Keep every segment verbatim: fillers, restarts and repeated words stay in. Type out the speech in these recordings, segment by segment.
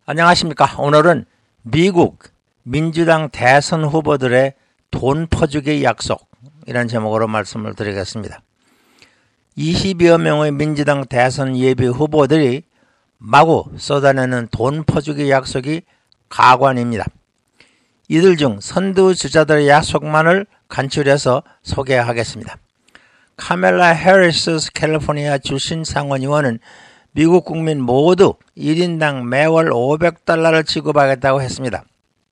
안녕하십니까. 오늘은 미국 민주당 대선 후보들의 돈 퍼주기 약속이라는 제목으로 말씀을 드리겠습니다. 이십여 명의 민주당 대선 예비 후보들이 마구 쏟아내는 돈 퍼주기 약속이 가관입니다. 이들 중 선두주자들의 약속만을 간추려서 소개하겠습니다. 카멜라 해리스 캘리포니아 출신 상원의원은 미국 국민 모두 일 인당 매월 오백 달러를 지급하겠다고 했습니다.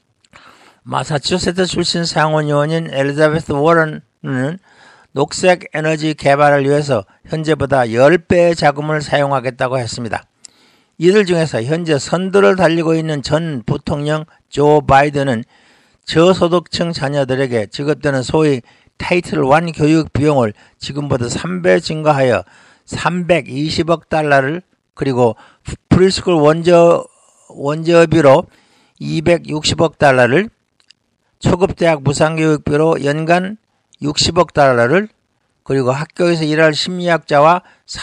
마사추세츠 출신 상원의원인 엘리자베스 워런은 녹색 에너지 개발을 위해서 현재보다 십 배의 자금을 사용하겠다고 했습니다. 이들 중에서 현재 선두를 달리고 있는 전 부통령 조 바이든은 저소득층 자녀들에게 지급되는 소위 타이틀 일 교육 비용을 지금보다 삼 배 증가하여 삼백이십억 달러를 그리고 프리스쿨 원저, 원저비로 이백육십억 달러를 초급대학 무상교육비로 연간 육십억 달러를 그리고 학교에서 일할 심리학자와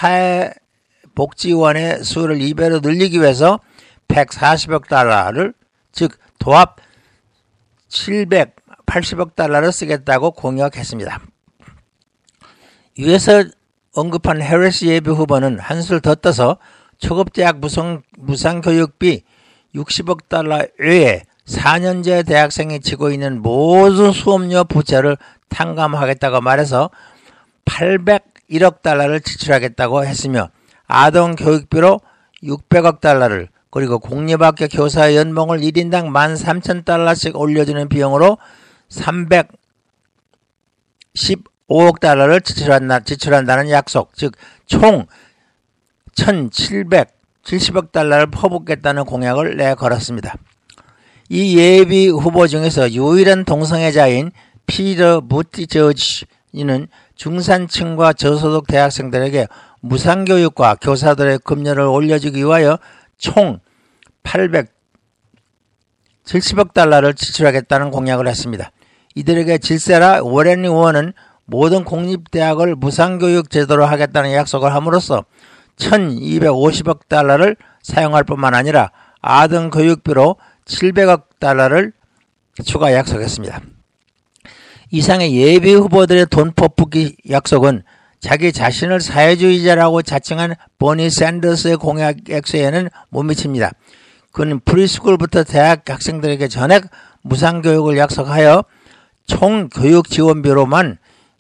사회복지원의 수를 이 배로 늘리기 위해서 백사십억 달러를 즉 도합 칠백팔십억 달러를 쓰겠다고 공약했습니다. 위에서 언급한 해리스 예비 후보는 한술 더 떠서 초급대학 무상, 무상교육비 육십억 달러 외에 사 년제 대학생이 지고 있는 모든 수업료 부채를 탕감하겠다고 말해서 팔백일억 달러를 지출하겠다고 했으며 아동 교육비로 육백억 달러를 그리고 공립학교 교사의 연봉을 일 인당 만 삼천 달러씩 올려주는 비용으로 삼백십오억 달러를 지출한다, 지출한다는 약속, 즉 총 천칠백칠십억 달러를 퍼붓겠다는 공약을 내걸었습니다. 이 예비 후보 중에서 유일한 동성애자인 피터 부티저지는 중산층과 저소득 대학생들에게 무상교육과 교사들의 급료를 올려주기 위하여 총 팔백칠십억 달러를 지출하겠다는 공약을 했습니다. 이들에게 질세라 워렌 의원은 모든 공립대학을 무상교육 제도로 하겠다는 약속을 함으로써 천이백오십억 달러를 사용할 뿐만 아니라 아동 교육비로 칠백억 달러를 추가 약속했습니다. 이상의 예비 후보들의 돈 퍼붓기 약속은 자기 자신을 사회주의자라고 자칭한 버니 샌더스의 공약 액수에는 못 미칩니다. 그는 프리스쿨부터 대학 학생들에게 전액 무상교육을 약속하여 총 교육 지원비로만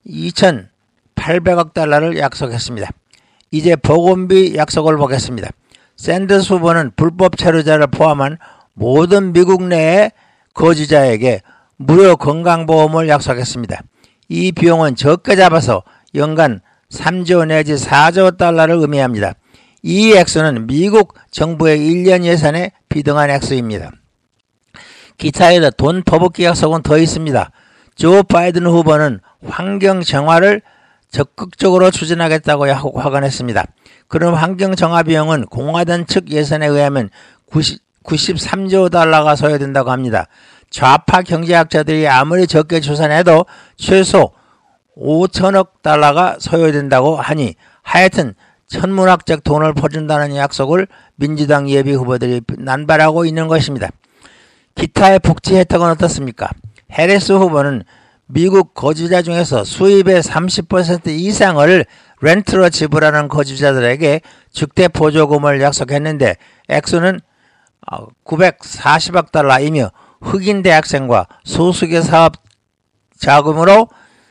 이천팔백억 달러를 약속했습니다. 이제 보건비 약속을 보겠습니다. 샌더스 후보는 불법 체류자를 포함한 모든 미국 내의 거주자에게 무료 건강보험을 약속했습니다. 이 비용은 적게 잡아서 연간 삼조 내지 사조 달러를 의미합니다. 이 액수는 미국 정부의 일 년 예산에 비등한 액수입니다. 기타에도 돈 퍼붓기 약속은 더 있습니다. 조 바이든 후보는 환경 정화를 적극적으로 추진하겠다고 확언했습니다. 그럼 환경 정화 비용은 공화당 측 예산에 의하면 구십삼조 달러가 소요된다고 합니다. 좌파 경제학자들이 아무리 적게 추산해도 최소 오천억 달러가 소요된다고 하니 하여튼 천문학적 돈을 퍼준다는 약속을 민주당 예비 후보들이 난발하고 있는 것입니다. 기타의 복지 혜택은 어떻습니까? 해리스 후보는 미국 거주자 중에서 수입의 삼십 퍼센트 이상을 렌트로 지불하는 거주자들에게 주택 보조금을 약속했는데 액수는 구백사십억 달러이며 흑인 대학생과 소수계 사업 자금으로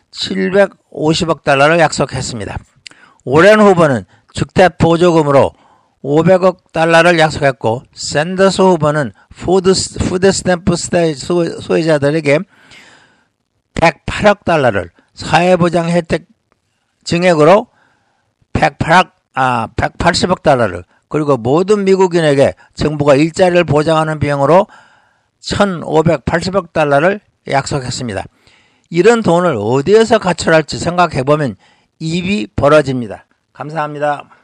칠백오십억 달러를 약속했습니다. 오렌 후보는 주택 보조금으로 오백억 달러를 약속했고 샌더스 후보는 푸드, 푸드 스탬프 소유자들에게 백팔억 달러를 사회보장 혜택 증액으로 백팔억, 아, 백팔십억 달러를 그리고 모든 미국인에게 정부가 일자리를 보장하는 비용으로 천오백팔십억 달러를 약속했습니다. 이런 돈을 어디에서 가출할지 생각해보면 입이 벌어집니다. 감사합니다.